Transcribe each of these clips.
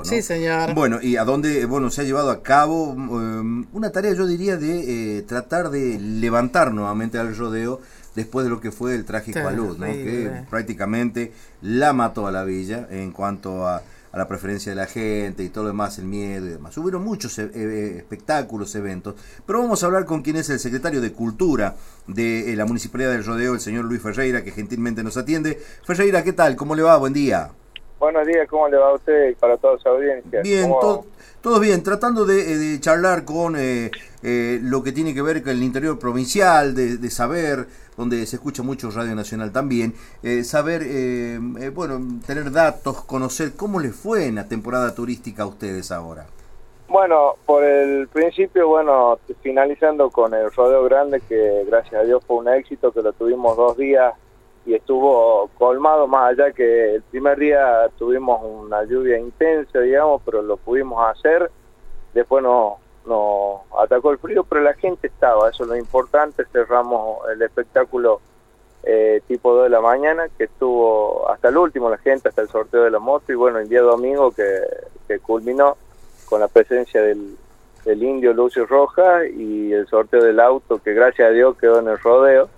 Sí, señor. Bueno, y a dónde, bueno, se ha llevado a cabo una tarea, yo diría, de tratar de levantar nuevamente al rodeo después de lo que fue el trágico alud, ¿no? Que prácticamente la mató a la villa en cuanto a la preferencia de la gente y todo lo demás, el miedo y demás. Hubieron muchos espectáculos, eventos, pero vamos a hablar con quien es el secretario de Cultura de la Municipalidad del Rodeo, el señor Luis Ferreira, que gentilmente nos atiende. Ferreira, ¿qué tal? ¿Cómo le va? Buen día. Buenos días, ¿cómo le va a usted y para toda su audiencia? Bien, todo bien, tratando de charlar con lo que tiene que ver con el interior provincial, de saber, donde se escucha mucho Radio Nacional también, saber, bueno, tener datos, conocer cómo les fue en la temporada turística a ustedes ahora. Bueno, por el principio, bueno, finalizando con el Rodeo Grande, que gracias a Dios fue un éxito, que lo tuvimos 2 días y estuvo colmado, más allá que el primer día tuvimos una lluvia intensa, digamos, pero lo pudimos hacer. Después nos atacó el frío, pero la gente estaba, eso es lo importante. Cerramos el espectáculo tipo 2 de la mañana, que estuvo hasta el último la gente, hasta el sorteo de la moto, y bueno, el día domingo que culminó con la presencia del indio Lucio Rojas y el sorteo del auto, que gracias a Dios quedó en el rodeo.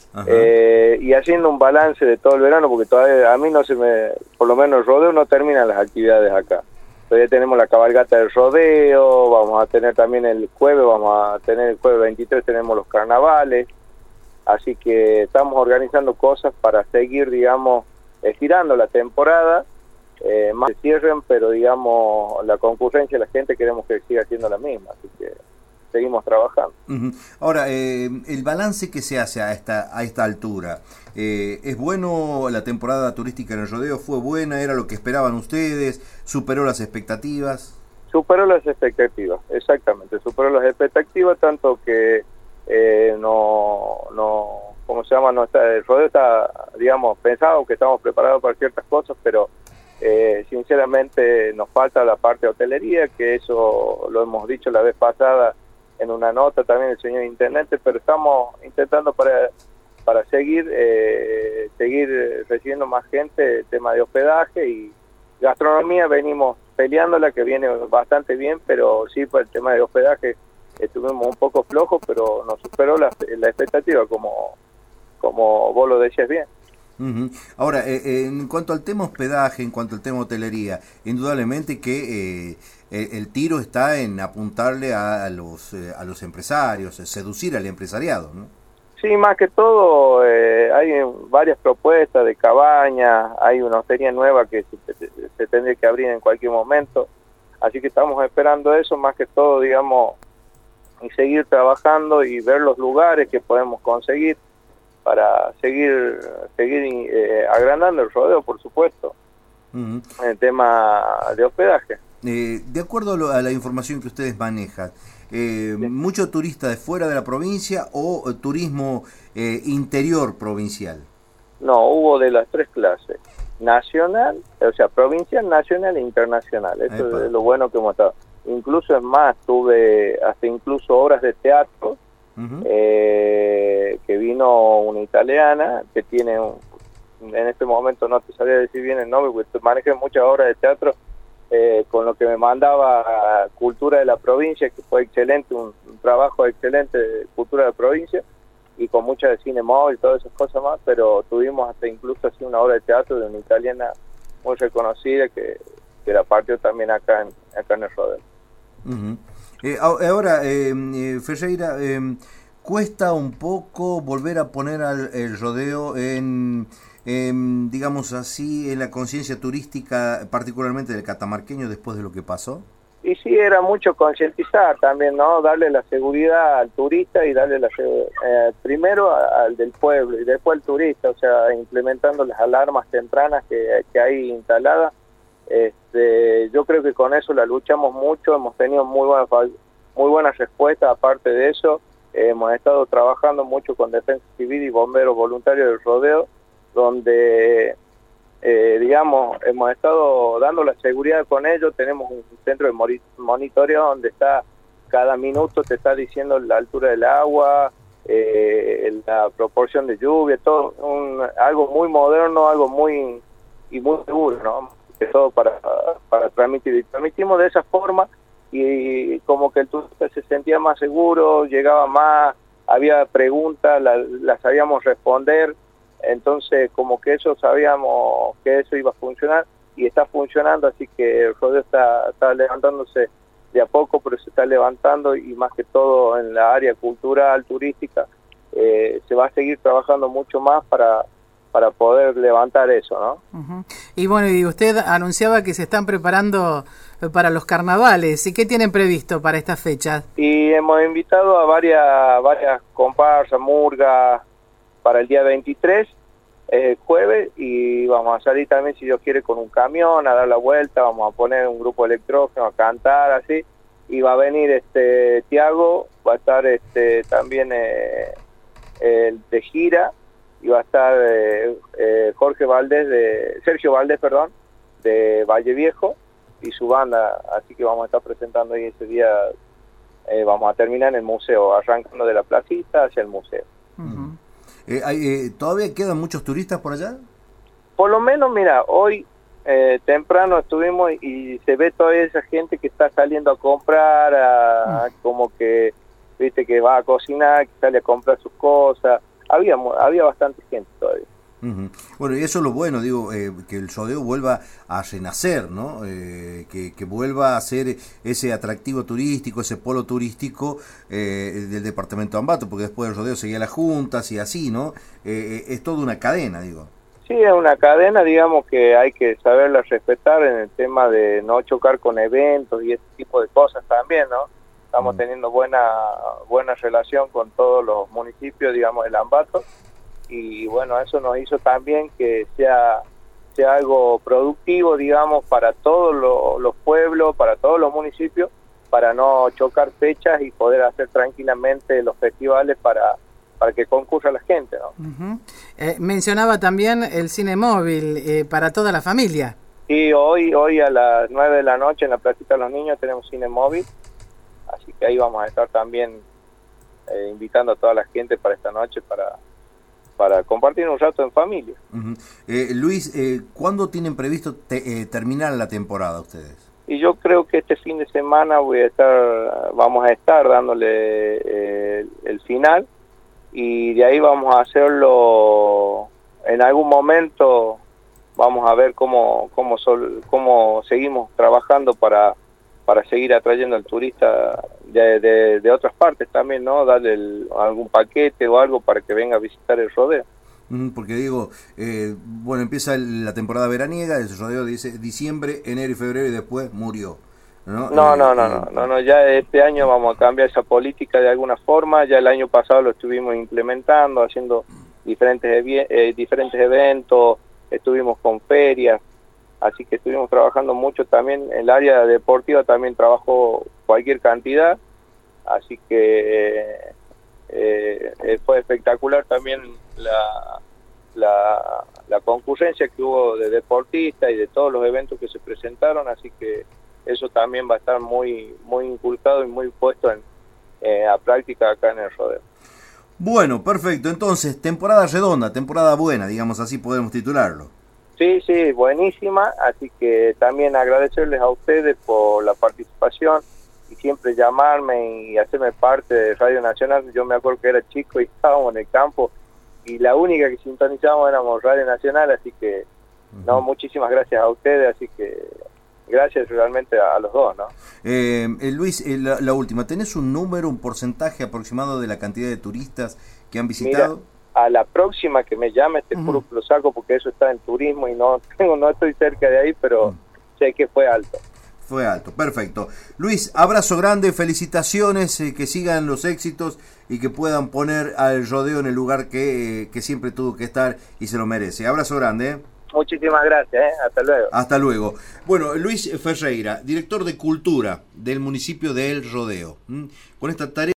Y haciendo un balance de todo el verano, porque todavía a mí no se me, por lo menos el rodeo no terminan las actividades acá. Todavía tenemos la cabalgata del rodeo, vamos a tener también el jueves 23 tenemos los carnavales, así que estamos organizando cosas para seguir, digamos, estirando la temporada, más que cierren, pero digamos, la concurrencia de la gente queremos que siga siendo la misma, así que seguimos trabajando. Ahora, el balance que se hace a esta altura, ¿es bueno la temporada turística en el rodeo? ¿Fue buena? ¿Era lo que esperaban ustedes? ¿Superó las expectativas? Superó las expectativas, exactamente, superó las expectativas, tanto que ¿cómo se llama? No está, el rodeo está, digamos, pensado que estamos preparados para ciertas cosas, pero sinceramente nos falta la parte de hotelería, que eso lo hemos dicho la vez pasada en una nota también el señor intendente, pero estamos intentando para seguir recibiendo más gente, el tema de hospedaje y gastronomía venimos peleándola, que viene bastante bien, pero sí, por el tema de hospedaje estuvimos un poco flojos, pero nos superó la expectativa, como vos lo decías bien. Ahora, en cuanto al tema hospedaje, en cuanto al tema hotelería, indudablemente que el tiro está en apuntarle a los empresarios, seducir al empresariado, ¿no? Sí, más que todo hay varias propuestas de cabañas, hay una hostería nueva que se tendría que abrir en cualquier momento, así que estamos esperando eso, más que todo, digamos, y seguir trabajando y ver los lugares que podemos conseguir para seguir agrandando el rodeo, por supuesto, en el tema de hospedaje. De acuerdo a la información que ustedes manejan, ¿mucho turista de fuera de la provincia o turismo interior provincial? No, hubo de las 3 clases, nacional, o sea, provincial, nacional e internacional. Eso es lo bueno que hemos estado. Incluso es más, tuve hasta incluso obras de teatro, que vino una italiana que tiene en este momento no te sabría decir bien el nombre porque manejé muchas obras de teatro, con lo que me mandaba Cultura de la Provincia, que fue excelente, un trabajo excelente de Cultura de la Provincia, y con mucha de cine móvil y todas esas cosas más, pero tuvimos hasta incluso así una obra de teatro de una italiana muy reconocida que la partió también acá en el rodeo. Ahora, Ferreira, cuesta un poco volver a poner el rodeo en, digamos así, en la conciencia turística, particularmente del catamarqueño, después de lo que pasó. Y sí, era mucho concientizar también, ¿no? Darle la seguridad al turista y darle primero al del pueblo y después al turista, o sea, implementando las alarmas tempranas que hay instaladas. Yo creo que con eso la luchamos mucho, hemos tenido muy buenas respuestas. Aparte de eso, hemos estado trabajando mucho con Defensa Civil y bomberos voluntarios del rodeo, donde digamos, hemos estado dando la seguridad con ellos. Tenemos un centro de monitoreo donde está cada minuto, te está diciendo la altura del agua, la proporción de lluvia, todo algo muy moderno, algo muy seguro, ¿no? que todo para transmitir. Y transmitimos de esa forma y como que el turista se sentía más seguro, llegaba más, había preguntas, las sabíamos responder, entonces como que eso sabíamos que eso iba a funcionar y está funcionando, así que el rodeo está levantándose de a poco, pero se está levantando y más que todo en la área cultural, turística, se va a seguir trabajando mucho más para poder levantar eso, ¿no? Uh-huh. Y bueno, y usted anunciaba que se están preparando para los carnavales, ¿y qué tienen previsto para estas fechas? Y hemos invitado a varias comparsas, murgas, para el día 23, jueves, y vamos a salir también, si Dios quiere, con un camión a dar la vuelta, vamos a poner un grupo electrógeno a cantar, así, y va a venir Tiago, va a estar también de gira, y va a estar Sergio Valdés, de Valle Viejo, y su banda, así que vamos a estar presentando ahí ese día, vamos a terminar en el museo, arrancando de la placita hacia el museo. Uh-huh. ¿Todavía quedan muchos turistas por allá? Por lo menos, mira, hoy temprano estuvimos y se ve toda esa gente que está saliendo a comprar, como que, viste, que va a cocinar, que sale a comprar sus cosas. Había bastante gente todavía. Uh-huh. Bueno, y eso es lo bueno, digo, que el rodeo vuelva a renacer, ¿no? Que vuelva a ser ese atractivo turístico, ese polo turístico del departamento de Ambato, porque después del rodeo seguía las juntas y así, ¿no? Es toda una cadena, digo. Sí, es una cadena, digamos, que hay que saberla respetar en el tema de no chocar con eventos y ese tipo de cosas también, ¿no? Estamos teniendo buena relación con todos los municipios, digamos, del Ambato, y bueno, eso nos hizo también que sea algo productivo, digamos, para todos los pueblos, para todos los municipios, para no chocar fechas y poder hacer tranquilamente los festivales para que concurra la gente, ¿no? Uh-huh. Mencionaba también el cine móvil para toda la familia. Sí, hoy a las 9 de la noche en la Placita de los Niños tenemos cine móvil, así que ahí vamos a estar también invitando a toda la gente para esta noche para compartir un rato en familia. Uh-huh. Luis, ¿cuándo tienen previsto terminar la temporada ustedes? Y yo creo que este fin de semana vamos a estar dándole el final, y de ahí vamos a hacerlo en algún momento, vamos a ver cómo seguimos trabajando para seguir atrayendo al turista de otras partes también, ¿no? Darle algún paquete o algo para que venga a visitar el rodeo. Porque digo, bueno, empieza la temporada veraniega, el rodeo dice diciembre, enero y febrero, y después murió, ¿no? No, ya este año vamos a cambiar esa política de alguna forma. Ya el año pasado lo estuvimos implementando, haciendo diferentes eventos, estuvimos con ferias, así que estuvimos trabajando mucho también. En el área deportiva también trabajó cualquier cantidad, así que fue espectacular también la concurrencia que hubo de deportistas y de todos los eventos que se presentaron, así que eso también va a estar muy inculcado y muy puesto a práctica acá en el rodeo. Bueno, perfecto. Entonces, temporada redonda, temporada buena, digamos así podemos titularlo. Sí, buenísima, así que también agradecerles a ustedes por la participación y siempre llamarme y hacerme parte de Radio Nacional. Yo me acuerdo que era chico y estábamos en el campo y la única que sintonizábamos éramos Radio Nacional, así que no, muchísimas gracias a ustedes, así que gracias realmente a los dos, ¿no? Luis, la última, ¿tenés un número, un porcentaje aproximado de la cantidad de turistas que han visitado? Mira, a la próxima que me llame, puro lo saco porque eso está en turismo y no estoy cerca de ahí, pero sé que fue alto. Fue alto, perfecto. Luis, abrazo grande, felicitaciones, que sigan los éxitos y que puedan poner al rodeo en el lugar que siempre tuvo que estar y se lo merece. Abrazo grande. Muchísimas gracias, hasta luego. Hasta luego. Bueno, Luis Ferreira, director de Cultura del municipio de El Rodeo. Con esta tarea